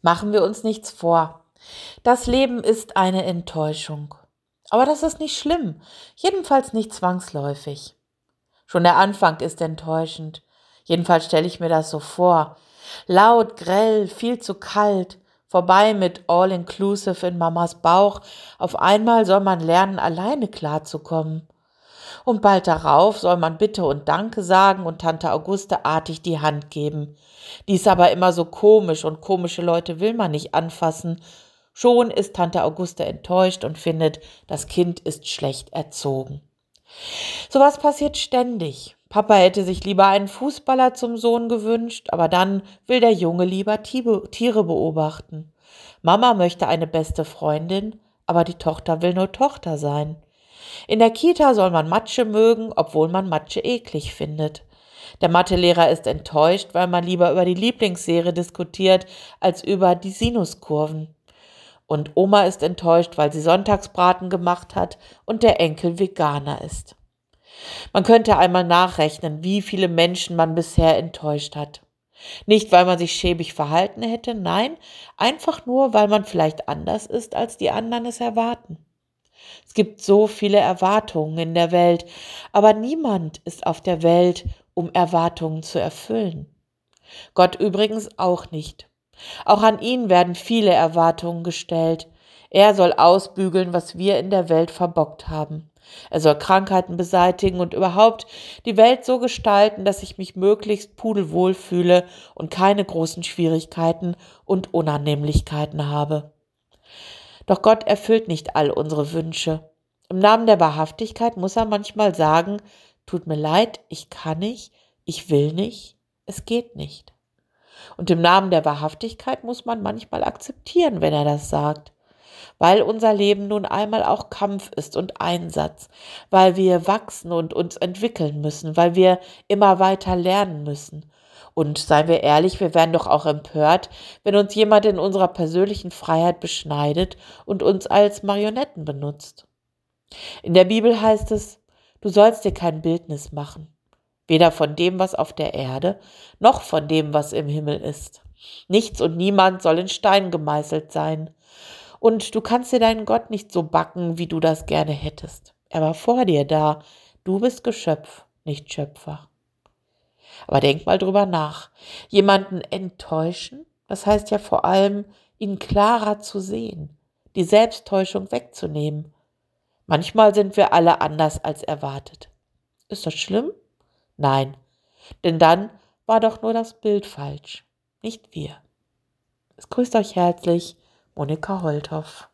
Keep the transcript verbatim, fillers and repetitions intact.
Machen wir uns nichts vor. Das Leben ist eine Enttäuschung. Aber das ist nicht schlimm, jedenfalls nicht zwangsläufig. Schon der Anfang ist enttäuschend. Jedenfalls stelle ich mir das so vor. Laut, grell, viel zu kalt. Vorbei mit All-Inclusive in Mamas Bauch. Auf einmal soll man lernen, alleine klarzukommen. Und bald darauf soll man Bitte und Danke sagen und Tante Auguste artig die Hand geben. Die ist aber immer so komisch und komische Leute will man nicht anfassen. Schon ist Tante Auguste enttäuscht und findet, das Kind ist schlecht erzogen. Sowas passiert ständig. Papa hätte sich lieber einen Fußballer zum Sohn gewünscht, aber dann will der Junge lieber Tiere beobachten. Mama möchte eine beste Freundin, aber die Tochter will nur Tochter sein. In der Kita soll man Mathe mögen, obwohl man Mathe eklig findet. Der Mathelehrer ist enttäuscht, weil man lieber über die Lieblingsserie diskutiert, als über die Sinuskurven. Und Oma ist enttäuscht, weil sie Sonntagsbraten gemacht hat und der Enkel Veganer ist. Man könnte einmal nachrechnen, wie viele Menschen man bisher enttäuscht hat. Nicht, weil man sich schäbig verhalten hätte, nein, einfach nur, weil man vielleicht anders ist, als die anderen es erwarten. Es gibt so viele Erwartungen in der Welt, aber niemand ist auf der Welt, um Erwartungen zu erfüllen. Gott übrigens auch nicht. Auch an ihn werden viele Erwartungen gestellt. Er soll ausbügeln, was wir in der Welt verbockt haben. Er soll Krankheiten beseitigen und überhaupt die Welt so gestalten, dass ich mich möglichst pudelwohl fühle und keine großen Schwierigkeiten und Unannehmlichkeiten habe. Doch Gott erfüllt nicht all unsere Wünsche. Im Namen der Wahrhaftigkeit muss er manchmal sagen, tut mir leid, ich kann nicht, ich will nicht, es geht nicht. Und im Namen der Wahrhaftigkeit muss man manchmal akzeptieren, wenn er das sagt. Weil unser Leben nun einmal auch Kampf ist und Einsatz, weil wir wachsen und uns entwickeln müssen, weil wir immer weiter lernen müssen. Und seien wir ehrlich, wir werden doch auch empört, wenn uns jemand in unserer persönlichen Freiheit beschneidet und uns als Marionetten benutzt. In der Bibel heißt es, du sollst dir kein Bildnis machen, weder von dem, was auf der Erde, noch von dem, was im Himmel ist. Nichts und niemand soll in Stein gemeißelt sein. Und du kannst dir deinen Gott nicht so backen, wie du das gerne hättest. Er war vor dir da. Du bist Geschöpf, nicht Schöpfer. Aber denk mal drüber nach. Jemanden enttäuschen, das heißt ja vor allem, ihn klarer zu sehen, die Selbsttäuschung wegzunehmen. Manchmal sind wir alle anders als erwartet. Ist das schlimm? Nein, denn dann war doch nur das Bild falsch, nicht wir. Es grüßt euch herzlich, Monika Holthoff.